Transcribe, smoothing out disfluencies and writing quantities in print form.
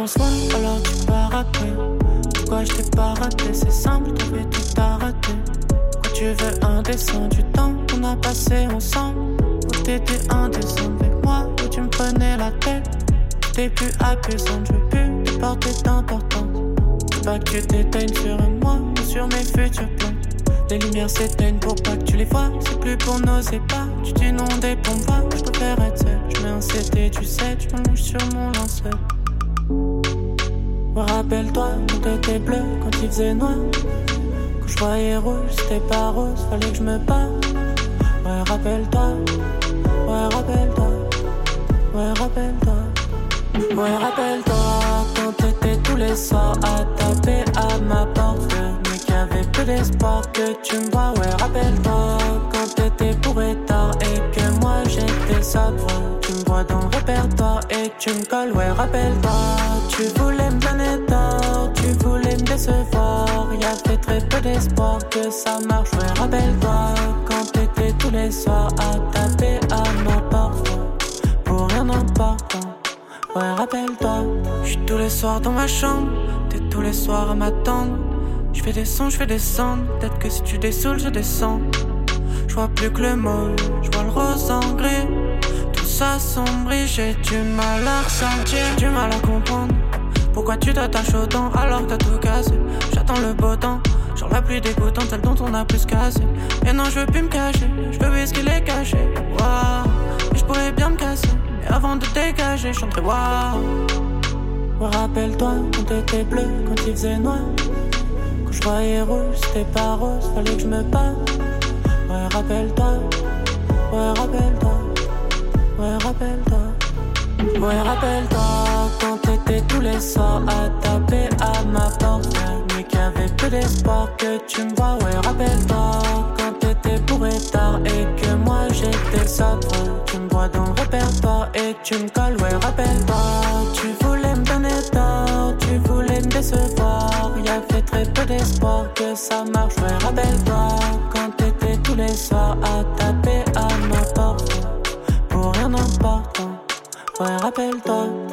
commence loin, alors tu pars après. Pourquoi je t'ai pas raté, c'est simple, t'avais tout à rater. Pourquoi tu veux indécent du temps qu'on a passé ensemble? Où t'étais indécent avec moi, où tu me prenais la tête. T'es plus apaisant, je veux plus te porter d'importance. C'est pas que tu t'éteignes sur moi ou sur mes futurs plans. Les lumières s'éteignent pour pas que tu les vois. C'est plus pour nos épargnes. Tu t'inondes pour moi, je préfère être seul. Je mets un CD, tu sais, tu m'allonges sur mon linceul. Ouais, rappelle-toi, quand t'étais bleu, quand il faisait noir. Quand je voyais rouge, c'était pas rose, fallait que je me parle. Ouais, rappelle-toi, ouais, rappelle-toi, ouais, rappelle-toi. Ouais, rappelle-toi, quand t'étais tous les soirs à taper à ma porte. Mais qu'il y avait peu d'espoir que tu me vois. Ouais, rappelle-toi, quand t'étais bourré tard et que moi j'étais sobre. Tu me vois dans le répertoire et tu me colles. Ouais, rappelle-toi, tu voulais me donner tort, tu voulais me décevoir. Y'avait très peu d'espoir que ça marche. Ouais, rappelle-toi, quand t'étais tous les soirs à taper à ma porte. Pour rien d'important. Ouais, rappelle-toi, j'suis tous les soirs dans ma chambre, t'es tous les soirs à m'attendre. J'fais des sons, j'fais des sons, peut-être que si tu dessoules, je descends. J'vois plus que le mot, j'vois le rose en gris. Tout ça sombre, j'ai du mal à ressentir, du mal à comprendre. Pourquoi tu t'attaches autant alors que t'as tout cassé? J'attends le beau temps, genre la pluie dégoûtante, celle dont on a plus cassé. Et non, je veux plus me cacher, je veux ce qu'il est caché. Wow, et je pourrais bien me casser. Avant de dégager, je chanterai waouh. Ouais, rappelle-toi quand t'étais bleu, quand il faisait noir. Quand je voyais rouge, c'était pas rose, fallait que je me parle. Ouais, rappelle-toi, ouais, rappelle-toi, ouais, rappelle-toi. Ouais, rappelle-toi quand t'étais tous les soirs à taper à ma porte. Mais qu'il y avait peu d'espoir que tu me vois. Ouais, rappelle-toi quand t'étais bourré tard et que moi j'étais sobre. Tu me vois dans le répertoire et tu me colles. Ouais, rappelle-toi, tu voulais me donner tort, tu voulais me décevoir. Y'avait très peu d'espoir que ça marche. Ouais, rappelle-toi quand t'étais tous les soirs à taper à ma porte. Pour rien d'important. Ouais, rappelle-toi.